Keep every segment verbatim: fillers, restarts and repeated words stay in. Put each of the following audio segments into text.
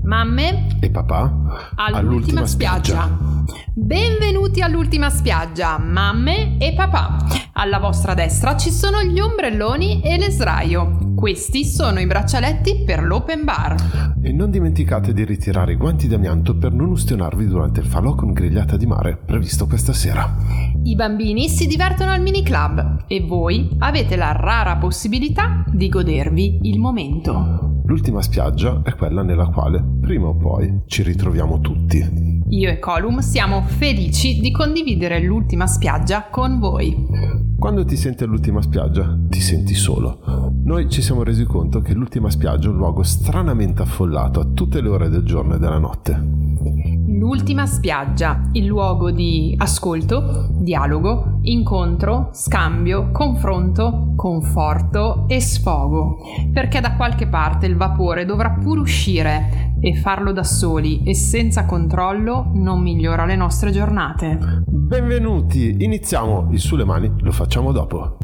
Mamme e papà all'ultima, all'ultima spiaggia. spiaggia. Benvenuti all'ultima spiaggia, mamme e papà. Alla vostra destra ci sono gli ombrelloni e le sdraio. Questi sono i braccialetti per l'open bar. E non dimenticate di ritirare i guanti d'amianto per non ustionarvi durante il falò con grigliata di mare previsto questa sera. I bambini si divertono al mini club e voi avete la rara possibilità di godervi il momento. L'ultima spiaggia è quella nella quale, prima o poi, ci ritroviamo tutti. Io e Colum siamo felici di condividere l'ultima spiaggia con voi. Quando ti senti all'ultima spiaggia, ti senti solo. Noi ci siamo resi conto che l'ultima spiaggia è un luogo stranamente affollato a tutte le ore del giorno e della notte. L'ultima spiaggia, il luogo di ascolto, dialogo, incontro, scambio, confronto, conforto e sfogo. Perché da qualche parte il vapore dovrà pure uscire e farlo da soli e senza controllo non migliora le nostre giornate. Benvenuti, iniziamo. Il sulle mani lo facciamo dopo.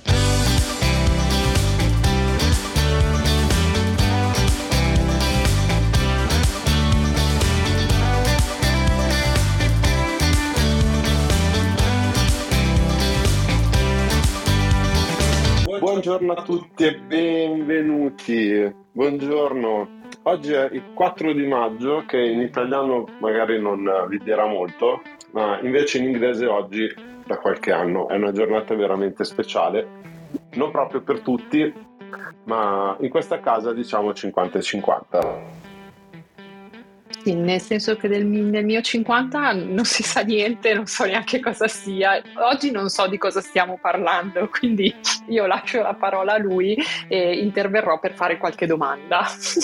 Buongiorno a tutti e benvenuti. Buongiorno. Oggi è il quattro di maggio, che in italiano magari non vi dirà molto, ma invece in inglese oggi, da qualche anno, è una giornata veramente speciale. Non proprio per tutti, ma in questa casa diciamo cinquanta e cinquanta. Sì, nel senso che del, nel mio cinquanta non si sa niente, non so neanche cosa sia. Oggi non so di cosa stiamo parlando, quindi io lascio la parola a lui e interverrò per fare qualche domanda.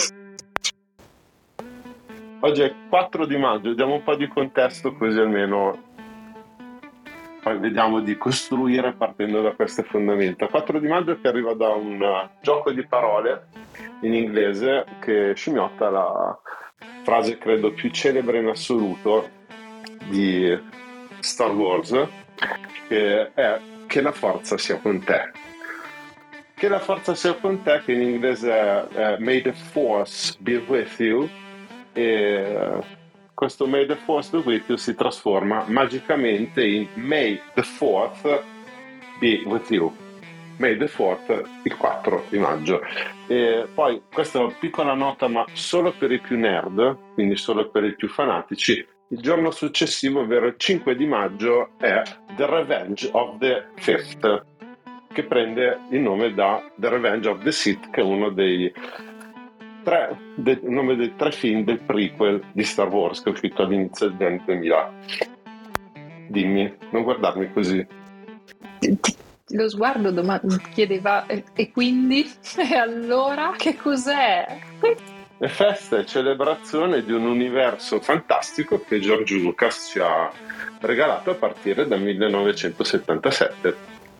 Oggi è il quattro di maggio, diamo un po' di contesto così almeno poi vediamo di costruire partendo da queste fondamenta. quattro di maggio che arriva da un gioco di parole in inglese che scimmiotta la frase credo più celebre in assoluto di Star Wars, che è che la forza sia con te. Che la forza sia con te, che in inglese è, è May the Force be with you, e questo May the Force be with you si trasforma magicamente in May the Fourth be with you. May the Fourth, il quattro di maggio. E poi questa è una piccola nota, ma solo per i più nerd, quindi solo per i più fanatici. Il giorno successivo, ovvero il cinque di maggio, è The Revenge of the Fifth, che prende il nome da The Revenge of the Sith, che è uno dei tre, del nome dei tre film del prequel di Star Wars, che è uscito all'inizio degli anni duemila. Dimmi, non guardarmi così. Lo sguardo doma- chiedeva e, e quindi? E allora che cos'è? Le feste e celebrazione di un universo fantastico che George Lucas ci ha regalato a partire dal millenovecentosettantasette.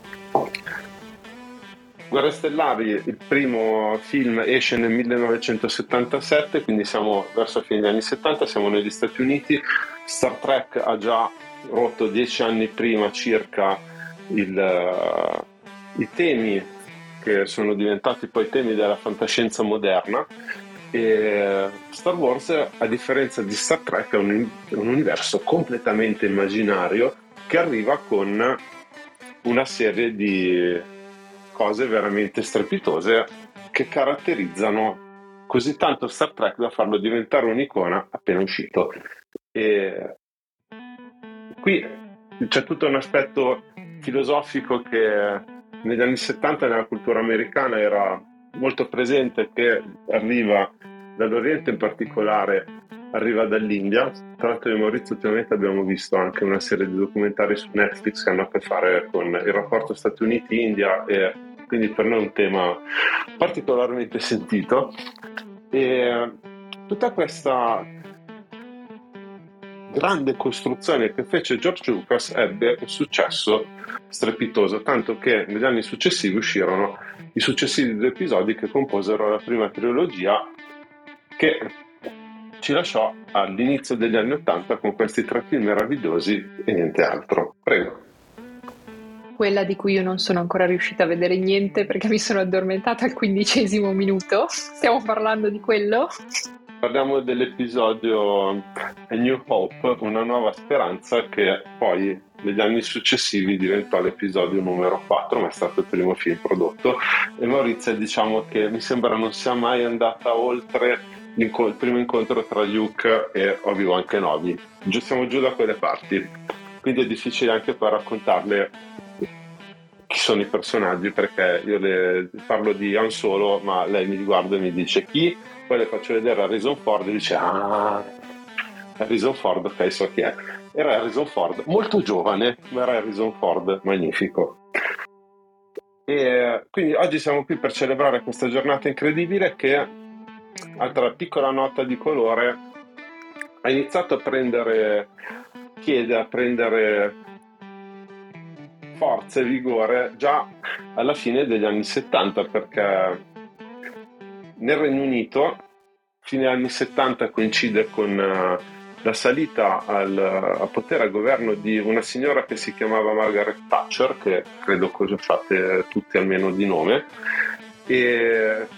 Guerre Stellari, il primo film, esce nel millenovecentosettantasette, quindi siamo verso la fine degli anni settanta, siamo negli Stati Uniti. Star Trek ha già rotto dieci anni prima circa il, uh, i temi che sono diventati poi temi della fantascienza moderna, e Star Wars, a differenza di Star Trek, è un, un universo completamente immaginario che arriva con una serie di cose veramente strepitose che caratterizzano così tanto Star Trek da farlo diventare un'icona appena uscito. E qui c'è tutto un aspetto filosofico che negli anni settanta nella cultura americana era molto presente, che arriva dall'Oriente, in particolare arriva dall'India. Tra l'altro io e Maurizio ultimamente abbiamo visto anche una serie di documentari su Netflix che hanno a che fare con il rapporto Stati Uniti-India, e quindi per noi è un tema particolarmente sentito. E tutta questa grande costruzione che fece George Lucas ebbe un successo strepitoso, tanto che negli anni successivi uscirono i successivi due episodi che composero la prima trilogia, che ci lasciò all'inizio degli anni Ottanta con questi tre film meravigliosi e niente altro. Prego. Quella di cui io non sono ancora riuscita a vedere niente perché mi sono addormentata al quindicesimo minuto. Stiamo parlando di quello? parliamo dell'episodio A New Hope, una nuova speranza, che poi negli anni successivi diventò l'episodio numero quattro, ma è stato il primo film prodotto. E Maurizia, diciamo che mi sembra non sia mai andata oltre il primo incontro tra Luke e Obi-Wan Kenobi. Giù, siamo giù da quelle parti, quindi è difficile anche per raccontarle chi sono i personaggi, perché io le parlo di Han Solo, ma lei mi guarda e mi dice chi, poi le faccio vedere Harrison Ford e dice ah, Harrison Ford, ok, so chi è. Era Harrison Ford, molto giovane, ma era Harrison Ford magnifico. E quindi oggi siamo qui per celebrare questa giornata incredibile che, altra piccola nota di colore, ha iniziato a prendere piede, a prendere forza e vigore già alla fine degli anni settanta, perché nel Regno Unito fine anni settanta coincide con uh, la salita al, al potere, al governo di una signora che si chiamava Margaret Thatcher, che credo conosciate tutti almeno di nome. E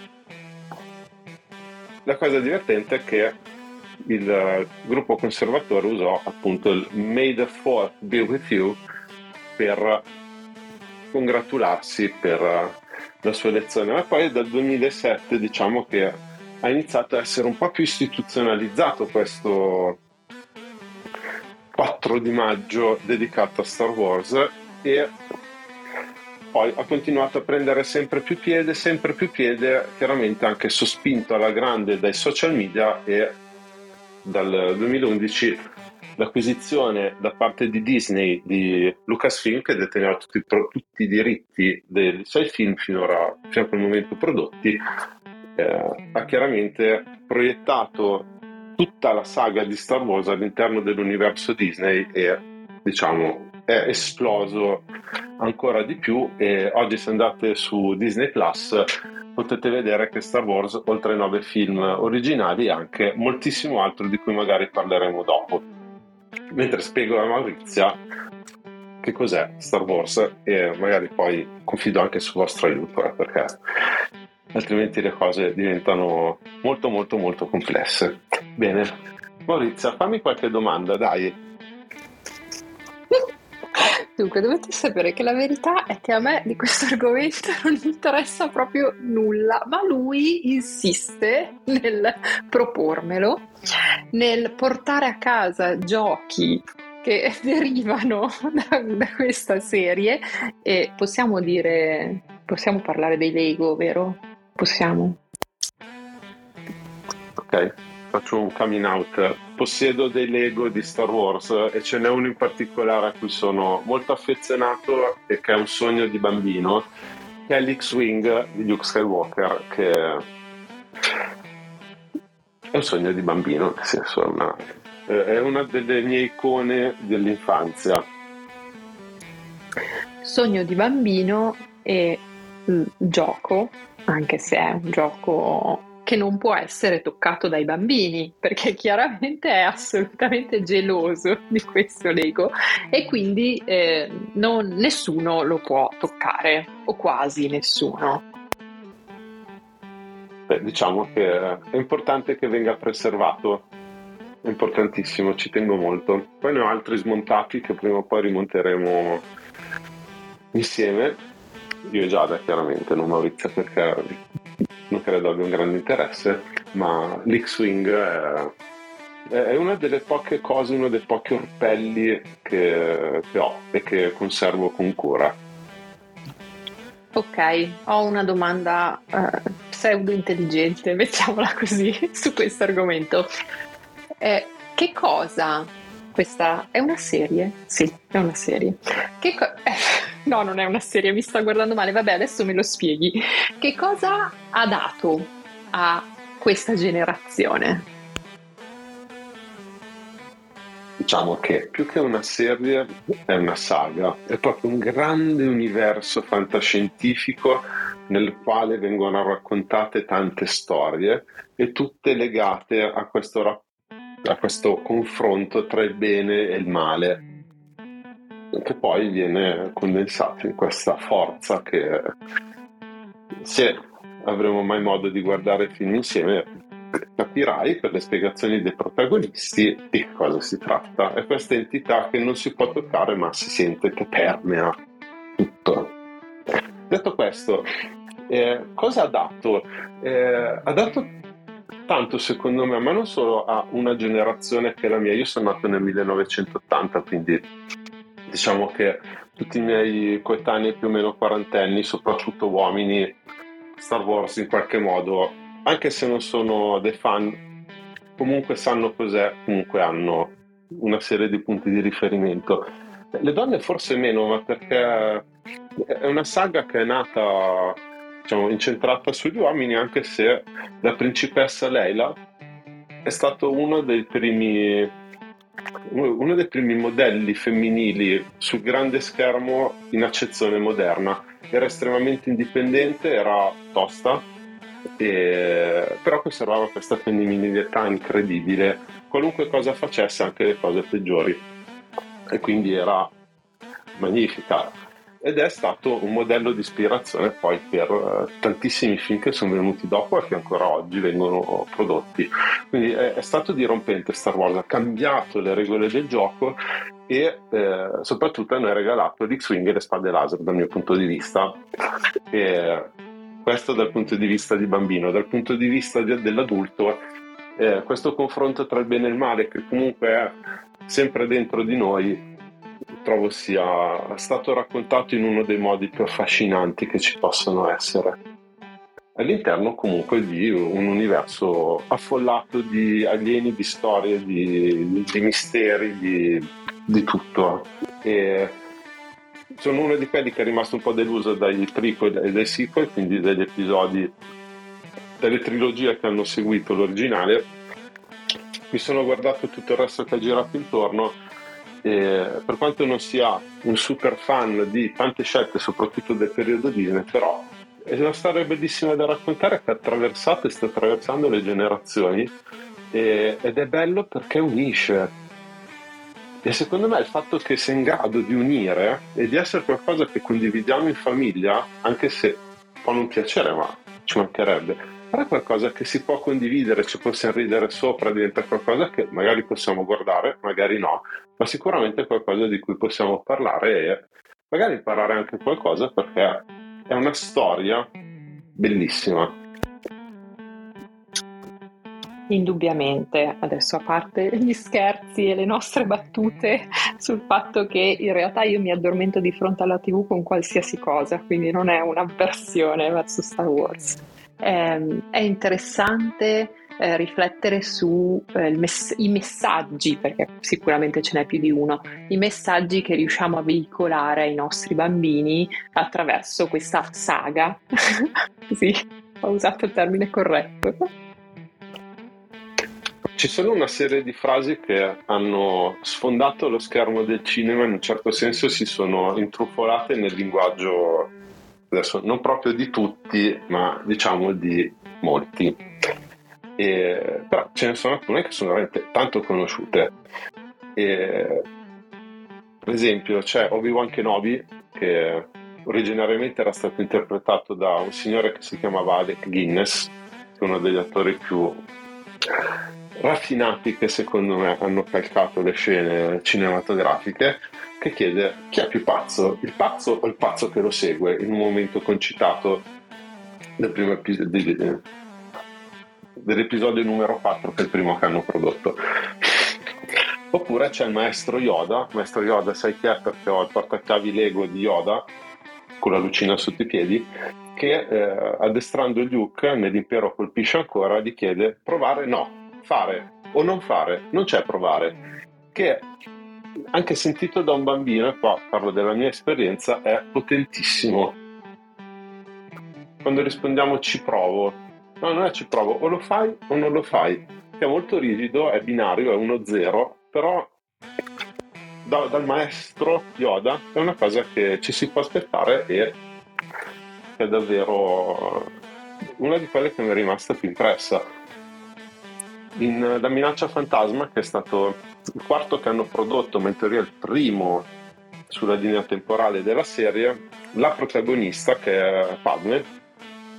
la cosa divertente è che il uh, gruppo conservatore usò appunto il May the Fourth be with you per congratularsi per la sua elezione, ma poi dal duemilasette diciamo che ha iniziato a essere un po' più istituzionalizzato questo quattro di maggio dedicato a Star Wars, e poi ha continuato a prendere sempre più piede, sempre più piede, chiaramente anche sospinto alla grande dai social media, e dal duemilaundici l'acquisizione da parte di Disney di Lucasfilm, che deteneva tutti, tutti i diritti dei sei film finora, fino a quel momento prodotti, eh, ha chiaramente proiettato tutta la saga di Star Wars all'interno dell'universo Disney e, diciamo, è esploso ancora di più. E oggi, se andate su Disney Plus, potete vedere che Star Wars, oltre ai nove film originali, ha anche moltissimo altro di cui magari parleremo dopo. Mentre spiego a Maurizia che cos'è Star Wars, e magari poi confido anche sul vostro aiuto, eh, perché altrimenti le cose diventano molto molto molto complesse. Bene, Maurizia, fammi qualche domanda, dai. Dunque, dovete sapere che la verità è che a me di questo argomento non interessa proprio nulla, ma lui insiste nel propormelo, nel portare a casa giochi che derivano da, da questa serie. E possiamo dire, possiamo parlare dei Lego, vero? Possiamo? Ok, faccio un coming out. Possiedo dei Lego di Star Wars e ce n'è uno in particolare a cui sono molto affezionato e che è un sogno di bambino, che è l'X-Wing di Luke Skywalker, che è un sogno di bambino, nel senso è una, è una delle mie icone dell'infanzia. Sogno di bambino e mm, gioco, anche se è un gioco che non può essere toccato dai bambini, perché chiaramente è assolutamente geloso di questo Lego, e quindi eh, non, nessuno lo può toccare, o quasi nessuno. Beh, diciamo che è importante che venga preservato, è importantissimo, ci tengo molto. Poi ne ho altri smontati che prima o poi rimonteremo insieme, io e Giada chiaramente, non Maurizia, perché non credo abbia un grande interesse, ma l'X-Wing è, è una delle poche cose, uno dei pochi orpelli che, che ho e che conservo con cura. Ok, ho una domanda eh, pseudo intelligente, mettiamola così, su questo argomento. Eh, che cosa? Questa è una serie? Sì, è una serie. Che co- eh, no, non è una serie, mi sta guardando male. Vabbè, adesso me lo spieghi. Che cosa ha dato a questa generazione? Diciamo che più che una serie è una saga, è proprio un grande universo fantascientifico nel quale vengono raccontate tante storie e tutte legate a questo rapporto, a questo confronto tra il bene e il male, che poi viene condensato in questa forza che, se avremo mai modo di guardare il film insieme, capirai per le spiegazioni dei protagonisti di che cosa si tratta. È questa entità che non si può toccare ma si sente che permea tutto. Detto questo, eh, cosa ha dato? Eh, ha dato tanto secondo me, ma non solo a una generazione che è la mia. Io sono nato nel millenovecentottanta, quindi diciamo che tutti i miei coetanei più o meno quarantenni, soprattutto uomini, Star Wars in qualche modo, anche se non sono dei fan, comunque sanno cos'è, comunque hanno una serie di punti di riferimento. Le donne forse meno, ma perché è una saga che è nata, diciamo, incentrata sugli uomini, anche se la principessa Leila è stato uno dei primi uno dei primi modelli femminili sul grande schermo in accezione moderna. Era estremamente indipendente, era tosta, e... però conservava questa femminilità incredibile, qualunque cosa facesse, anche le cose peggiori, e quindi era magnifica. Ed è stato un modello di ispirazione poi per uh, tantissimi film che sono venuti dopo e che ancora oggi vengono prodotti. Quindi è, è stato dirompente Star Wars, ha cambiato le regole del gioco e eh, soprattutto hanno regalato l'X-Wing e le spade laser dal mio punto di vista. E questo dal punto di vista di bambino. Dal punto di vista de- dell'adulto, eh, questo confronto tra il bene e il male, che comunque è sempre dentro di noi, trovo sia stato raccontato in uno dei modi più affascinanti che ci possono essere, all'interno comunque di un universo affollato di alieni, di storie, di, di misteri, di, di tutto. E sono uno di quelli che è rimasto un po' deluso dai prequel e dai sequel, quindi dagli episodi delle trilogie che hanno seguito l'originale. Mi sono guardato tutto il resto che ha girato intorno. E per quanto non sia un super fan di tante scelte, soprattutto del periodo Disney, però è una storia bellissima da raccontare, che ha attraversato e sta attraversando le generazioni, e, ed è bello perché unisce. E secondo me il fatto che sia in grado di unire e di essere qualcosa che condividiamo in famiglia, anche se può non piacere, ma ci mancherebbe, però è qualcosa che si può condividere, ci possiamo ridere sopra, diventa qualcosa che magari possiamo guardare, magari no, ma sicuramente è qualcosa di cui possiamo parlare e magari imparare anche qualcosa, perché è una storia bellissima. Indubbiamente, adesso a parte gli scherzi e le nostre battute sul fatto che in realtà io mi addormento di fronte alla tivù con qualsiasi cosa, quindi non è un'avversione verso Star Wars. È, è interessante eh, riflettere su eh, mess- i messaggi, perché sicuramente ce n'è più di uno, i messaggi che riusciamo a veicolare ai nostri bambini attraverso questa saga. Sì, ho usato il termine corretto. Ci sono una serie di frasi che hanno sfondato lo schermo del cinema, in un certo senso si sono intrufolate nel linguaggio, adesso non proprio di tutti, ma diciamo di molti. E, però ce ne sono alcune che sono veramente tanto conosciute. E, per esempio c'è Obi-Wan Kenobi, che originariamente era stato interpretato da un signore che si chiamava Alec Guinness, che è uno degli attori più raffinati che secondo me hanno calcato le scene cinematografiche, che chiede: chi è più pazzo, il pazzo o il pazzo che lo segue, in un momento concitato del primo episodio, dell'episodio numero quattro, che è il primo che hanno prodotto. Oppure c'è il maestro Yoda. Maestro Yoda, sai chi è? Perché ho il portachiavi Lego di Yoda con la lucina sotto i piedi, che eh, addestrando Luke nell'impero colpisce ancora gli chiede: provare? No. Fare o non fare? Non c'è provare. Che anche sentito da un bambino, e qua parlo della mia esperienza, è potentissimo. Quando rispondiamo ci provo, no, non è ci provo, o lo fai o non lo fai. È molto rigido, è binario, è uno zero, però da, dal maestro Yoda è una cosa che ci si può aspettare, e è davvero una di quelle che mi è rimasta più impressa. In La minaccia fantasma, che è stato il quarto che hanno prodotto, ma in teoria il primo sulla linea temporale della serie, la protagonista, che è Padme,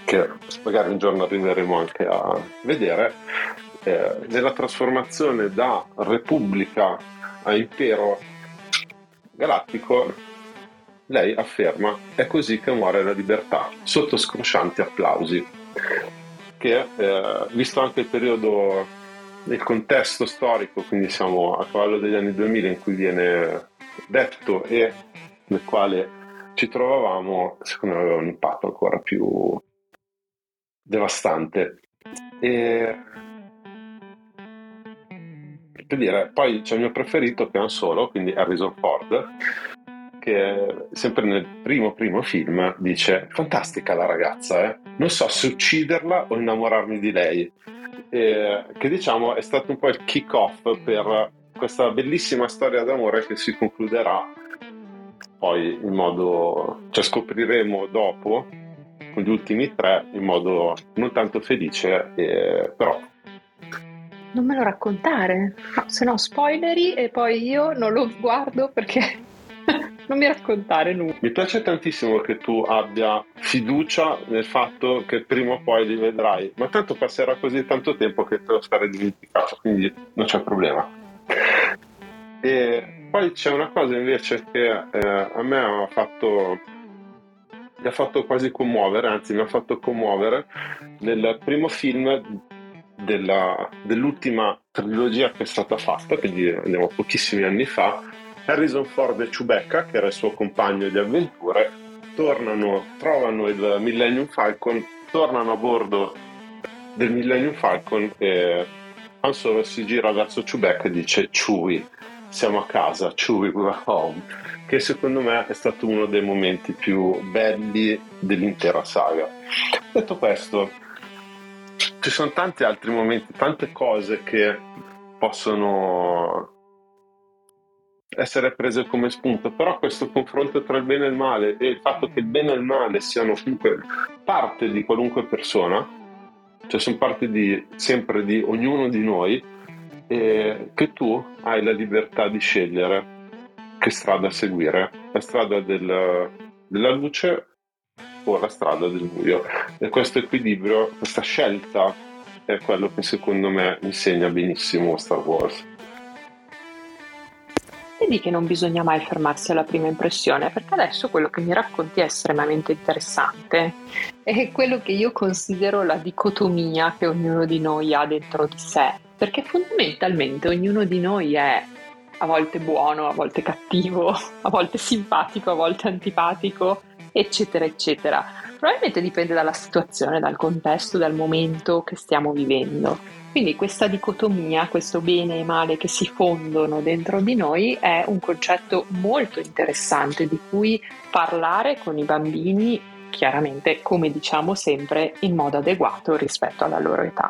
che magari un giorno arriveremo anche a vedere, eh, nella trasformazione da repubblica a impero galattico, lei afferma: è così che muore la libertà, sotto scroscianti applausi. Che eh, visto anche il periodo, il contesto storico, quindi siamo a cavallo degli anni duemila in cui viene detto e nel quale ci trovavamo, secondo me aveva un impatto ancora più devastante. E per dire, poi c'è il mio preferito che è Han Solo, quindi Harrison Ford, che sempre nel primo primo film dice: fantastica la ragazza, eh? Non so se ucciderla o innamorarmi di lei. E, che diciamo è stato un po' il kick off per questa bellissima storia d'amore che si concluderà poi in modo, cioè scopriremo dopo con gli ultimi tre in modo non tanto felice, eh, però non me lo raccontare, no, se no spoileri e poi io non lo guardo perché non mi raccontare nulla. mi piace tantissimo che tu abbia fiducia nel fatto che prima o poi li vedrai, ma tanto passerà così tanto tempo che te lo sarai dimenticato, quindi non c'è problema. E poi c'è una cosa invece che eh, a me ha fatto mi ha fatto quasi commuovere, anzi mi ha fatto commuovere nel primo film della, dell'ultima trilogia che è stata fatta, quindi andiamo pochissimi anni fa. Harrison Ford e Chewbacca, che era il suo compagno di avventure, tornano, trovano il Millennium Falcon, tornano a bordo del Millennium Falcon e Han Solo si gira verso Chewbacca e dice: Chewie, siamo a casa, Chewie, we're home, che secondo me è stato uno dei momenti più belli dell'intera saga. Detto questo, ci sono tanti altri momenti, tante cose che possono essere prese come spunto, però questo confronto tra il bene e il male e il fatto che il bene e il male siano comunque parte di qualunque persona, cioè sono parte di, sempre di ognuno di noi, e che tu hai la libertà di scegliere che strada seguire, la strada del, della luce o la strada del buio, e questo equilibrio, questa scelta è quello che secondo me insegna benissimo Star Wars. Vedi che non bisogna mai fermarsi alla prima impressione, perché adesso quello che mi racconti è estremamente interessante. È quello che io considero la dicotomia che ognuno di noi ha dentro di sé, perché fondamentalmente ognuno di noi è a volte buono, a volte cattivo, a volte simpatico, a volte antipatico, eccetera, eccetera. Probabilmente dipende dalla situazione, dal contesto, dal momento che stiamo vivendo. Quindi questa dicotomia, questo bene e male che si fondono dentro di noi è un concetto molto interessante di cui parlare con i bambini, chiaramente, come diciamo sempre, in modo adeguato rispetto alla loro età.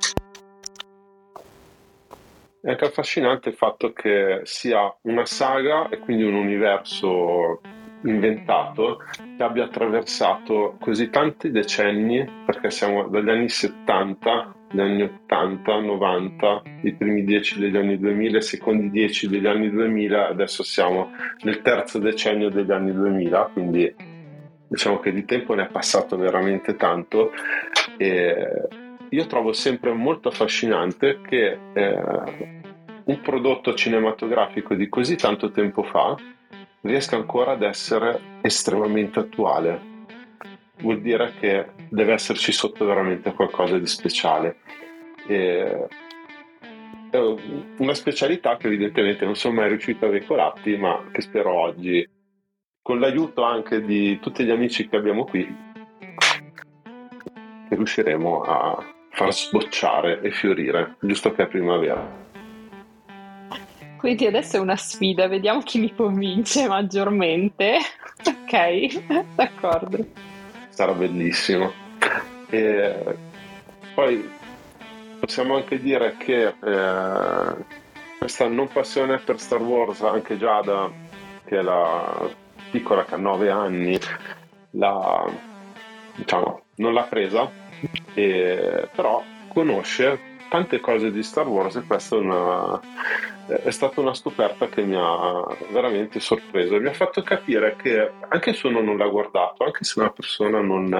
È anche affascinante il fatto che sia una saga e quindi un universo inventato che abbia attraversato così tanti decenni, perché siamo dagli anni settanta, gli anni ottanta, novanta, i primi dieci degli anni duemila, i secondi dieci degli anni duemila, adesso siamo nel terzo decennio degli anni duemila, quindi diciamo che di tempo ne è passato veramente tanto. E io trovo sempre molto affascinante che eh, un prodotto cinematografico di così tanto tempo fa riesca ancora ad essere estremamente attuale. Vuol dire che deve esserci sotto veramente qualcosa di speciale. E è una specialità che evidentemente non sono mai riuscito a veicolarti, ma che spero oggi, con l'aiuto anche di tutti gli amici che abbiamo qui, che riusciremo a far sbocciare e fiorire, giusto che è primavera. Quindi adesso è una sfida, vediamo chi mi convince maggiormente. Ok, d'accordo. Sarà bellissimo. E poi possiamo anche dire che eh, questa non passione per Star Wars, anche Giada, che è la piccola che ha nove anni, la, diciamo, non l'ha presa, e, però conosce tante cose di Star Wars, e questa è, una, è stata una scoperta che mi ha veramente sorpreso e mi ha fatto capire che anche se uno non l'ha guardato, anche se una persona non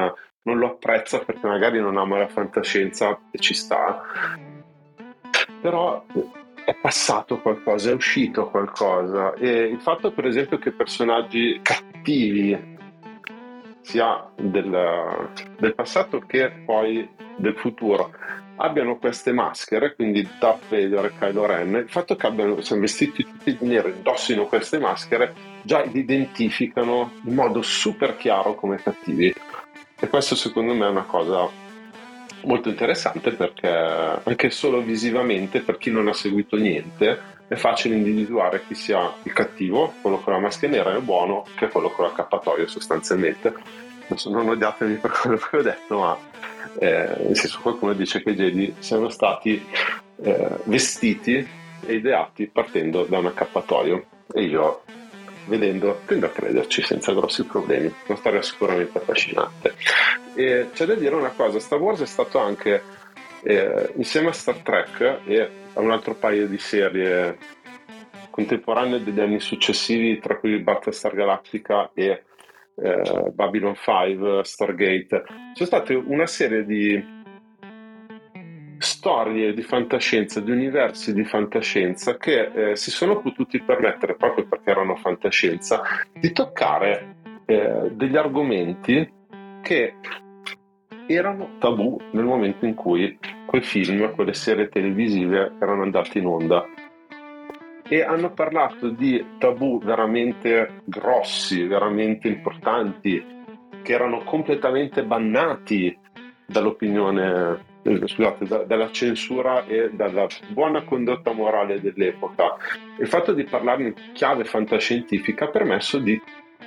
non lo apprezza perché magari non ama la fantascienza, e ci sta, però è passato qualcosa, è uscito qualcosa, e il fatto per esempio che personaggi cattivi sia del, del passato che poi del futuro abbiano queste maschere, quindi Darth Vader e Kylo Ren, il fatto che abbiano, siano vestiti tutti di nero, indossino queste maschere, già li identificano in modo super chiaro come cattivi, e questo secondo me è una cosa molto interessante, perché anche solo visivamente, per chi non ha seguito niente, è facile individuare chi sia il cattivo, quello con la maschera nera, e il buono, che è quello con l'accappatoio sostanzialmente. Adesso non odiatemi per quello che ho detto, ma eh, nel senso, qualcuno dice che i Jedi siano stati eh, vestiti e ideati partendo da un accappatoio, e io, vedendo, tendo a crederci senza grossi problemi. Una storia sicuramente affascinante. E c'è da dire una cosa: Star Wars è stato anche, eh, insieme a Star Trek e a un altro paio di serie contemporanee degli anni successivi, tra cui Battlestar Galactica e eh, Babylon cinque, Stargate, c'è stata una serie di storie di fantascienza, di universi di fantascienza che eh, si sono potuti permettere, proprio perché erano fantascienza, di toccare eh, degli argomenti che erano tabù nel momento in cui quei film, quelle serie televisive erano andate in onda, e hanno parlato di tabù veramente grossi, veramente importanti, che erano completamente bannati dall'opinione, eh, scusate, da, dalla censura e dalla buona condotta morale dell'epoca. Il fatto di parlarne in chiave fantascientifica ha permesso di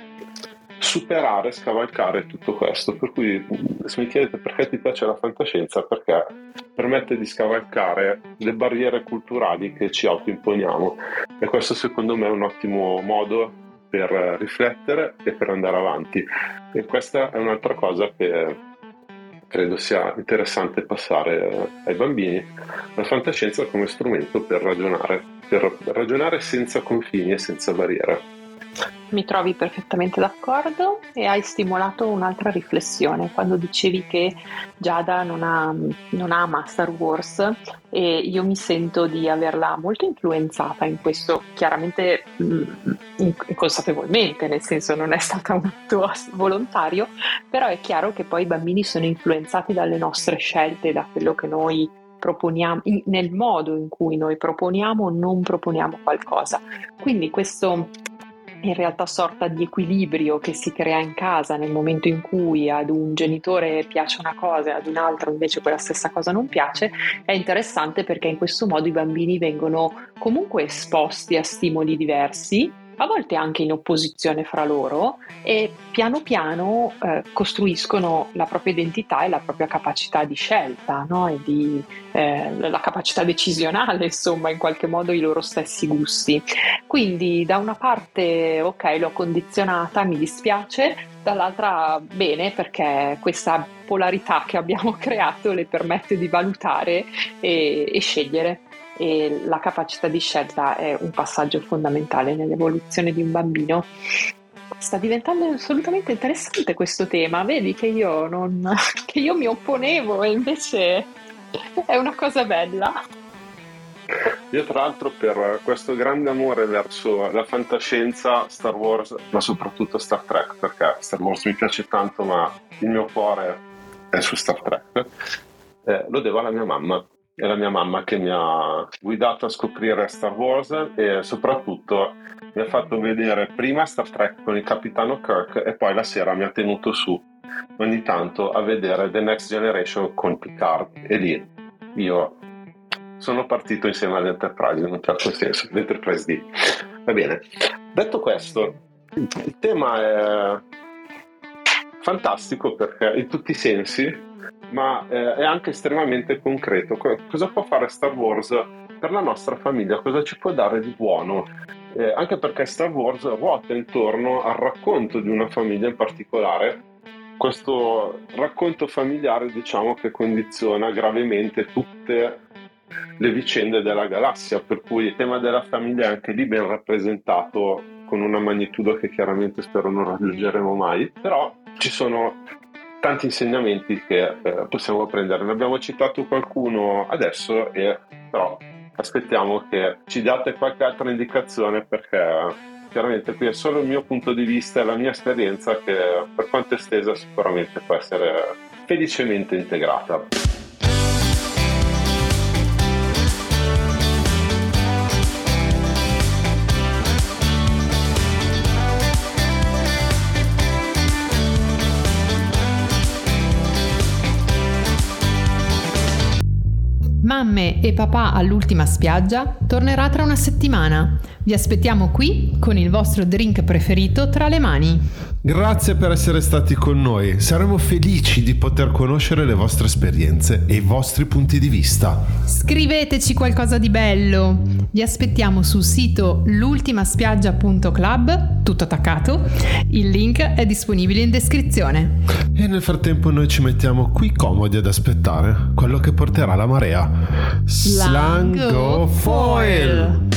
superare, scavalcare tutto questo. Per cui, se mi chiedete perché ti piace la fantascienza, perché permette di scavalcare le barriere culturali che ci autoimponiamo, e questo secondo me è un ottimo modo per riflettere e per andare avanti. E questa è un'altra cosa che credo sia interessante passare ai bambini: la fantascienza come strumento per ragionare, per ragionare senza confini e senza barriere. Mi trovi perfettamente d'accordo, e hai stimolato un'altra riflessione quando dicevi che Giada non, ha, non ama Star Wars, e io mi sento di averla molto influenzata in questo, chiaramente mh, inconsapevolmente, nel senso non è stata un atto volontario, però è chiaro che poi i bambini sono influenzati dalle nostre scelte, da quello che noi proponiamo, nel modo in cui noi proponiamo o non proponiamo qualcosa. Quindi questo in realtà sorta di equilibrio che si crea in casa nel momento in cui ad un genitore piace una cosa e ad un altro invece quella stessa cosa non piace, è interessante, perché in questo modo i bambini vengono comunque esposti a stimoli diversi, a volte anche in opposizione fra loro, e piano piano eh, costruiscono la propria identità e la propria capacità di scelta, no? E di, eh, la capacità decisionale, insomma, in qualche modo i loro stessi gusti. Quindi da una parte ok, l'ho condizionata, mi dispiace, dall'altra bene, perché questa polarità che abbiamo creato le permette di valutare e, e scegliere. E la capacità di scelta è un passaggio fondamentale nell'evoluzione di un bambino. Sta diventando assolutamente interessante questo tema, vedi che io, non, che io mi opponevo e invece è una cosa bella. Io tra l'altro, per questo grande amore verso la fantascienza, Star Wars, ma soprattutto Star Trek, perché Star Wars mi piace tanto ma il mio cuore è su Star Trek, eh, lo devo alla mia mamma. È la mia mamma che mi ha guidato a scoprire Star Wars, e soprattutto mi ha fatto vedere prima Star Trek con il capitano Kirk, e poi la sera mi ha tenuto su ogni tanto a vedere The Next Generation con Picard, e lì io sono partito insieme all'Enterprise, in un certo senso, l'Enterprise D. Va bene, detto questo, il tema è fantastico perché in tutti i sensi, ma eh, è anche estremamente concreto. Cosa può fare Star Wars per la nostra famiglia? Cosa ci può dare di buono? Eh, anche perché Star Wars ruota intorno al racconto di una famiglia in particolare. Questo racconto familiare, diciamo, che condiziona gravemente tutte le vicende della galassia, per cui il tema della famiglia è anche lì ben rappresentato, con una magnitudo che chiaramente spero non raggiungeremo mai. Però ci sono tanti insegnamenti che eh, possiamo prendere. Ne abbiamo citato qualcuno adesso, e però aspettiamo che ci diate qualche altra indicazione, perché chiaramente qui è solo il mio punto di vista e la mia esperienza, che per quanto estesa sicuramente può essere felicemente integrata. Mamme e papà all'ultima spiaggia tornerà tra una settimana. Vi aspettiamo qui con il vostro drink preferito tra le mani. Grazie per essere stati con noi. Saremo felici di poter conoscere le vostre esperienze e i vostri punti di vista. Scriveteci qualcosa di bello. Vi aspettiamo sul sito l'ultimaspiaggia punto club, tutto attaccato. Il link è disponibile in descrizione. E nel frattempo noi ci mettiamo qui comodi ad aspettare quello che porterà la marea. Slango Foil!